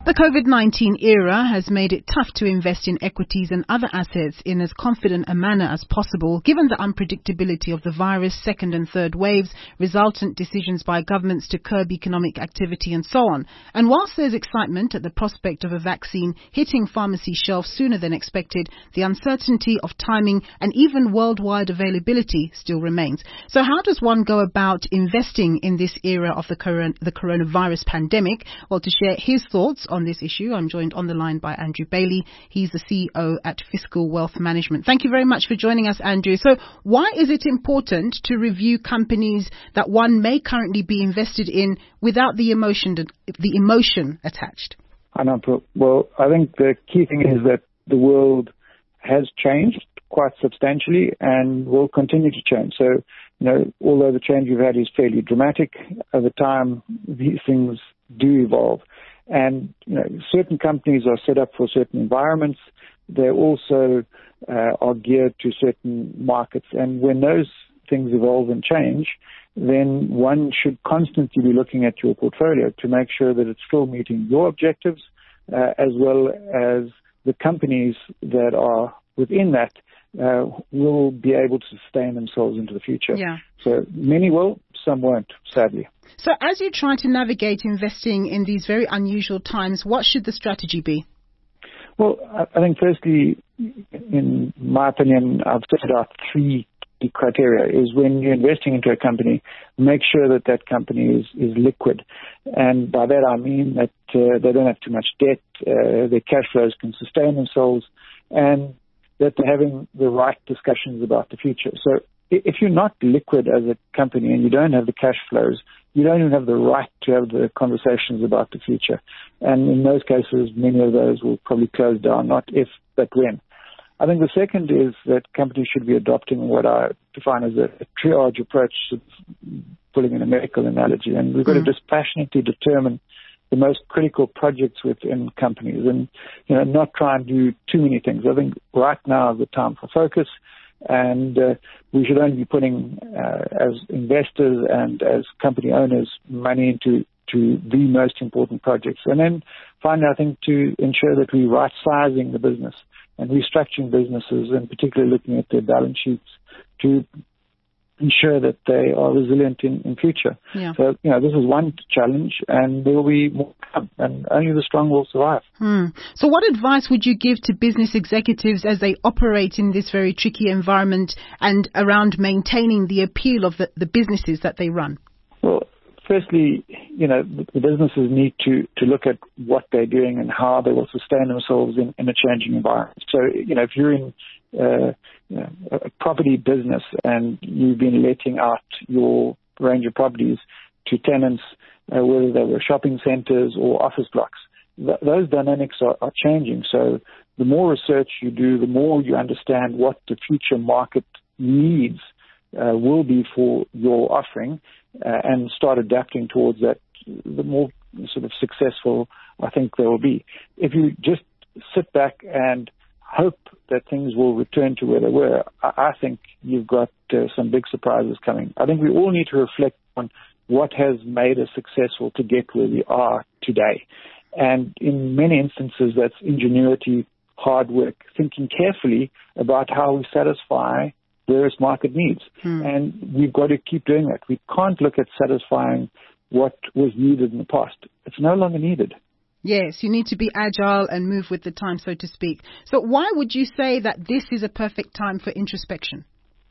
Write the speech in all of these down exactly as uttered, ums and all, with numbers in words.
The COVID nineteen era has made it tough to invest in equities and other assets in as confident a manner as possible, given the unpredictability of the virus, second and third waves, resultant decisions by governments to curb economic activity and so on. And whilst there's excitement at the prospect of a vaccine hitting pharmacy shelves sooner than expected, the uncertainty of timing and even worldwide availability still remains. So how does one go about investing in this era of the, coron- the coronavirus pandemic? Well, to share his thoughts on this issue, I'm joined on the line by Andrew Bailey. He's the C E O at Fiscal Wealth Management. Thank you very much for joining us, Andrew. So why is it important to review companies that one may currently be invested in without the emotion, the emotion attached? I know. Well, I think the key thing is that the world has changed quite substantially and will continue to change. So, you know, although the change we've had is fairly dramatic, over time, these things do evolve. And, you know, certain companies are set up for certain environments. They also uh, are geared to certain markets. And when those things evolve and change, then one should constantly be looking at your portfolio to make sure that it's still meeting your objectives, uh, as well as the companies that are within that uh, will be able to sustain themselves into the future. Yeah. So many will, some won't, sadly. So as you try to navigate investing in these very unusual times, what should the strategy be? Well, I think firstly, in my opinion, I've set out three key criteria. Is when you're investing into a company, make sure that that company is, is liquid. And by that I mean that uh, they don't have too much debt, uh, their cash flows can sustain themselves, and that they're having the right discussions about the future. So if you're not liquid as a company and you don't have the cash flows, you don't even have the right to have the conversations about the future. And in those cases, many of those will probably close down, not if, but when. I think the second is that companies should be adopting what I define as a, a triage approach, pulling in a medical analogy. And we've got mm-hmm. to dispassionately determine the most critical projects within companies and, you know, not try and do too many things. I think right now is the time for focus. And uh, we should only be putting, uh, as investors and as company owners, money into to the most important projects. And then finally, I think to ensure that we're right-sizing the business and restructuring businesses, and particularly looking at their balance sheets to ensure that they are resilient in, in future. Yeah. So, you know, this is one challenge, and there will be more to come, and only the strong will survive. Hmm. So what advice would you give to business executives as they operate in this very tricky environment and around maintaining the appeal of the, the businesses that they run? Well, firstly, you know, the businesses need to, to look at what they're doing and how they will sustain themselves in, in a changing environment. So, you know, if you're in uh, you know, a property business and you've been letting out your range of properties to tenants, uh, whether they were shopping centres or office blocks, th- those dynamics are, are changing. So the more research you do, the more you understand what the future market needs uh, will be for your offering, Uh, and start adapting towards that, the more sort of successful I think they will be. If you just sit back and hope that things will return to where they were, I, I think you've got uh, some big surprises coming. I think we all need to reflect on what has made us successful to get where we are today. And in many instances, that's ingenuity, hard work, thinking carefully about how we satisfy various market needs. Hmm. And we've got to keep doing that. We can't look at satisfying what was needed in the past. It's no longer needed. Yes, you need to be agile and move with the time, so to speak. So why would you say that this is a perfect time for introspection?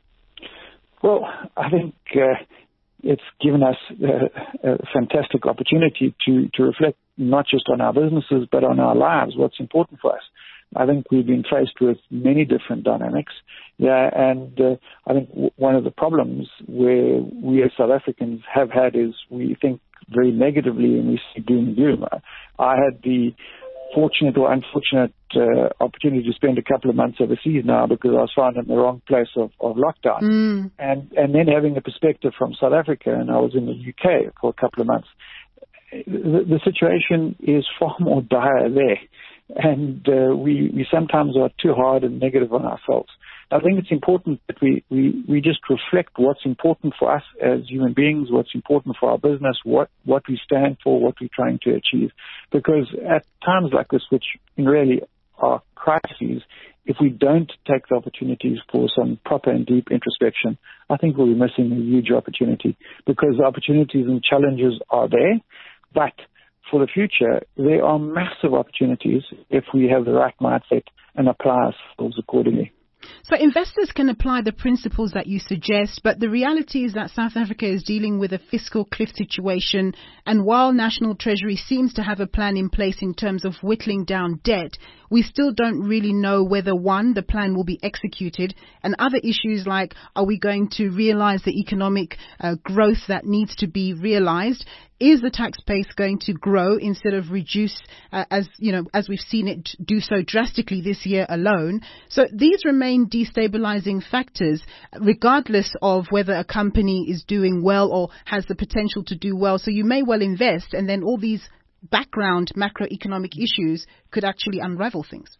Well, I think uh, it's given us uh, a fantastic opportunity to, to reflect not just on our businesses, but on our lives, what's important for us. I think we've been faced with many different dynamics. Yeah, and uh, I think w- one of the problems where we as South Africans have had is we think very negatively and we see doom and gloom. I had the fortunate or unfortunate uh, opportunity to spend a couple of months overseas now because I was found in the wrong place of, of lockdown. Mm. And, and then having a perspective from South Africa, and I was in the U K for a couple of months. The, the situation is far more dire there. And uh, we, we sometimes are too hard and negative on ourselves. I think it's important that we, we, we just reflect what's important for us as human beings, what's important for our business, what, what we stand for, what we're trying to achieve. Because at times like this, which really are crises, if we don't take the opportunities for some proper and deep introspection, I think we'll be missing a huge opportunity, because the opportunities and challenges are there. But for the future, there are massive opportunities if we have the right mindset and apply ourselves accordingly. So investors can apply the principles that you suggest, but the reality is that South Africa is dealing with a fiscal cliff situation, and while National Treasury seems to have a plan in place in terms of whittling down debt, we still don't really know whether, one, the plan will be executed, and other issues like, are we going to realize the economic uh, growth that needs to be realized? Is the tax base going to grow instead of reduce, uh, as you know, as we've seen it do so drastically this year alone? So these remain destabilizing factors, regardless of whether a company is doing well or has the potential to do well. So you may well invest, and then all these background macroeconomic issues could actually unravel things.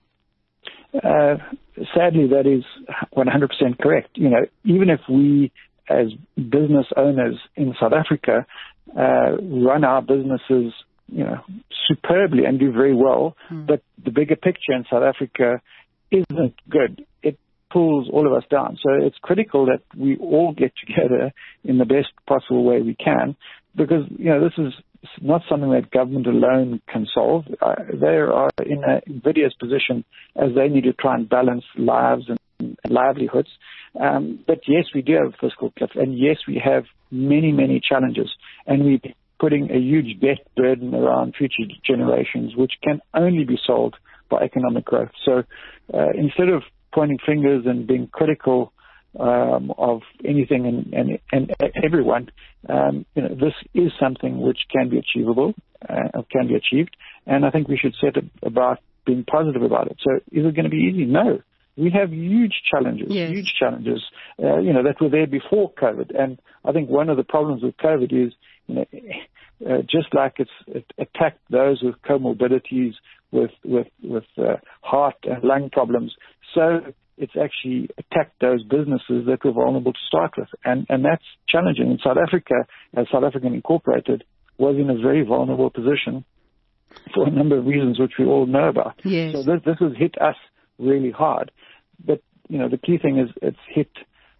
Uh, sadly, that is one hundred percent correct. You know, even if we, as business owners in South Africa, uh, run our businesses, you know, superbly and do very well, mm. but the bigger picture in South Africa isn't good. It pulls all of us down. So it's critical that we all get together in the best possible way we can, because, you know, this is not something that government alone can solve. Uh, they are in a invidious position as they need to try and balance lives and livelihoods. Um, but yes, we do have a fiscal cliff, and yes, we have many, many challenges, and we're putting a huge debt burden around future generations, which can only be solved by economic growth. So uh, instead of pointing fingers and being critical um, of anything and, and, and everyone, um, you know, this is something which can be achievable, uh, can be achieved, and I think we should set about being positive about it. So is it going to be easy? No. We have huge challenges, yes. huge challenges, uh, you know, that were there before COVID. And I think one of the problems with COVID is, you know, uh, just like it's it attacked those with comorbidities, with with with uh, heart and lung problems, so it's actually attacked those businesses that were vulnerable to start with. And and that's challenging. In South Africa, as South African Incorporated, was in a very vulnerable position for a number of reasons which we all know about. Yes. So this, this has hit us really hard. But, you know, the key thing is it's hit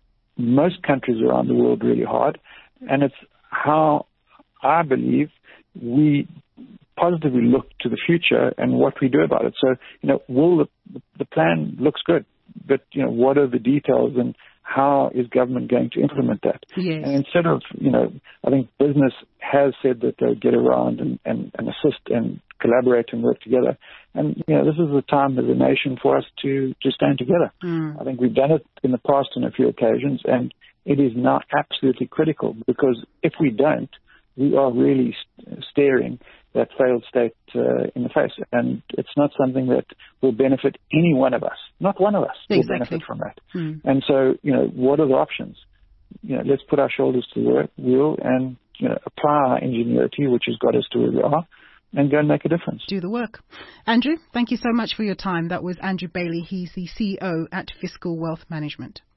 most countries around the world really hard. And it's how I believe we positively look to the future and what we do about it. So, you know, will the, the plan looks good, but, you know, what are the details and how is government going to implement that? Yes. And instead of, you know, I think business has said that they'll get around and, and, and assist and collaborate and work together. And, you know, this is the time as a nation for us to, to stand together. Mm. I think we've done it in the past on a few occasions, and it is now absolutely critical, because if we don't, we are really st- staring that failed state uh, in the face. And it's not something that will benefit any one of us. Not one of us exactly. will benefit from that. Mm. And so, you know, what are the options? You know, let's put our shoulders to the wheel and, you know, apply our ingenuity, which has got us to where we are, and go and make a difference. Do the work. Andrew, thank you so much for your time. That was Andrew Bailey. He's the C E O at Fiscal Wealth Management.